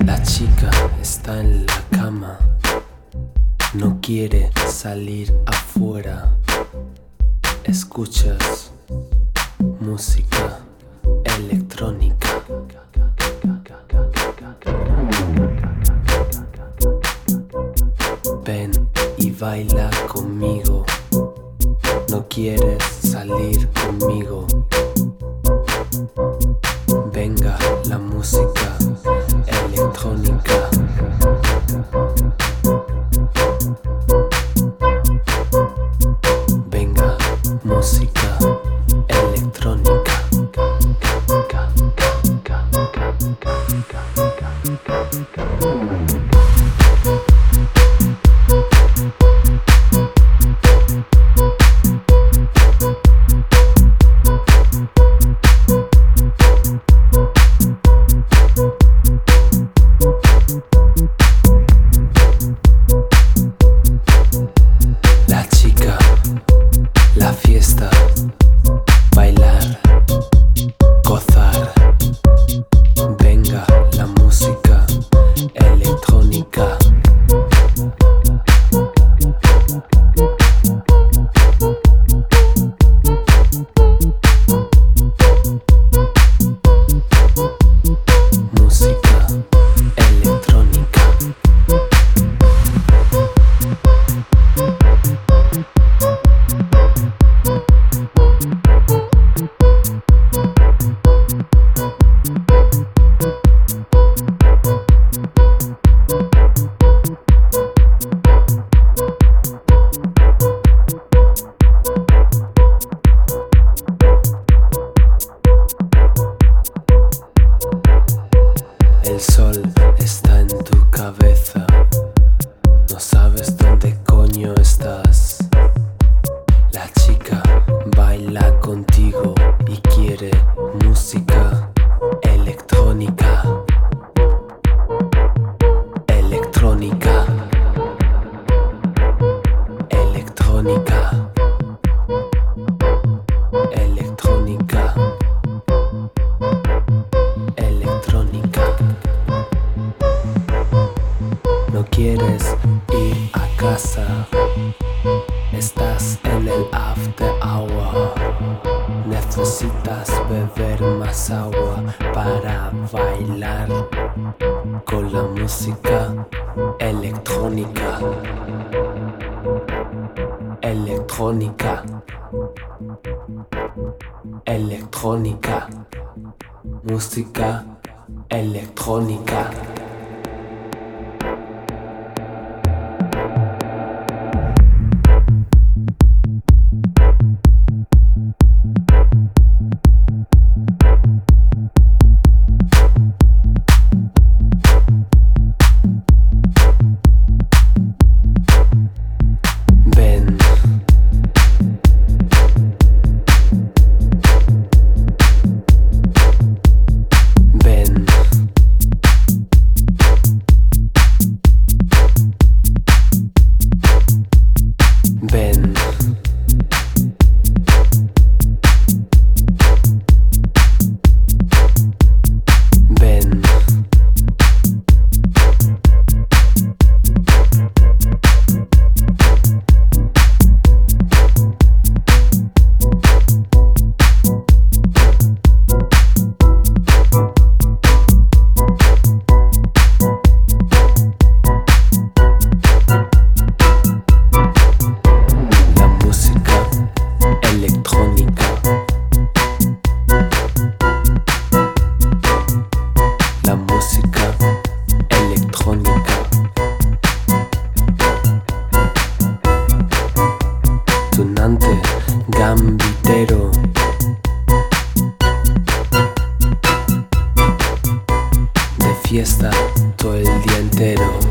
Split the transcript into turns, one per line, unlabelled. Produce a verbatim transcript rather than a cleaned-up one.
La chica está en la cama, no quiere salir afuera. Escuchas música electrónica. Ven y baila conmigo. No quieres salir conmigo. Venga la música electrónica. Venga música electrónica. La chica, la fiesta, bailar, gozar. Venga la música electrónica. Música electrónica. El sol está en tu cabeza, no sabes dónde coño estás. La chica baila contigo y quiere música electrónica. Electrónica. Electrónica. Electrónica. Electrónica. No quieres ir a casa, estás en el after hour. Necesitas beber más agua para bailar con la música electrónica. Electrónica. Electrónica. Música electrónica. Ven. Ven. Ven. Ven. La música electrónica. La música electrónica. Tunante gambitero. De fiesta todo el día entero.